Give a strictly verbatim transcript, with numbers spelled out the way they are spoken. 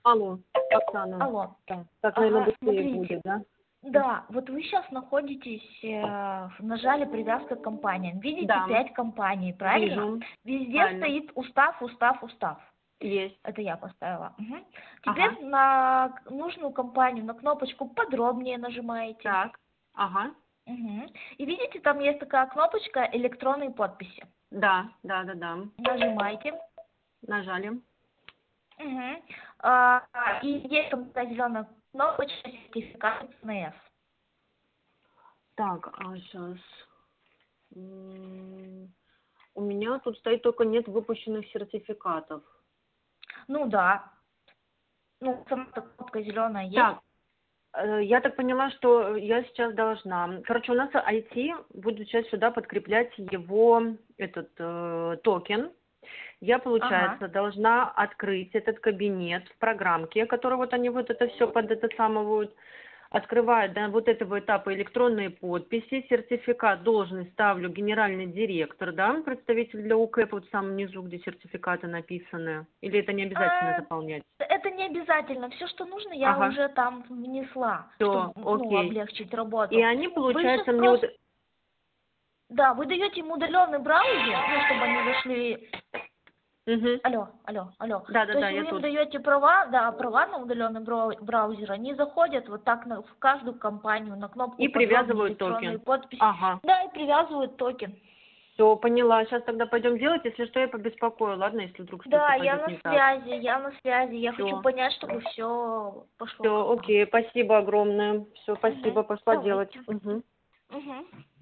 Алло, Оксана. Алло. Так, так наверное, Ага, быстрее смотрите. будет, да? Да, вот вы сейчас находитесь, э, нажали привязка к компаниям. Видите Да. пять компаний, правильно? Вижу. Везде Правильно. стоит устав, устав, устав. Есть. Это я поставила. Мгм. Ага. Теперь на к- нужную компанию, на кнопочку «Подробнее» нажимаете. Так. Ага. Мгм. И видите, там есть такая кнопочка «Электронные подписи». Да, да, да, да. Нажимаете. Нажали. Мгм. А, и есть там такая зеленая кнопочка «Сертификат эн эс». Так, а сейчас. У меня тут стоит только нет выпущенных сертификатов. Ну да. Ну, сама эта кнопка зеленая есть. Так, э, я так поняла, что я сейчас должна. Короче, у нас ай ти будет сейчас сюда подкреплять его этот э, токен. Я, получается, Ага. должна открыть этот кабинет в программке, который вот они вот это все под это самое открывают до вот этого этапа электронные подписи, сертификат должен ставлю генеральный директор, да, представитель для УКЭП, вот в самом низу, где сертификаты написаны, или это не обязательно А, заполнять? это не обязательно. Все, что нужно, я Ага, уже там внесла, все, чтобы, ну, окей. облегчить И работу. они, Вы сейчас получается, мне вот... просто, да, вы даете им удаленный браузер, ну, чтобы они зашли. Угу. Алло, алло, алло. То Да-да-да, есть я вы им тут. даете права, да, права на удаленный бра- браузер, они заходят вот так на, в каждую компанию на кнопку И «Подробнее привязывают электронные токен. подписи», Ага. да, и привязывают токен. Все, поняла. Сейчас тогда пойдем делать. Если что, я побеспокою, ладно, если вдруг что-то Да, я пойдет на не так. связи, я на связи. Я хочу Все. понять, чтобы все пошло Все, как надо. окей, спасибо огромное. Все, Угу. спасибо, пошла делать. Давайте. Угу. Угу.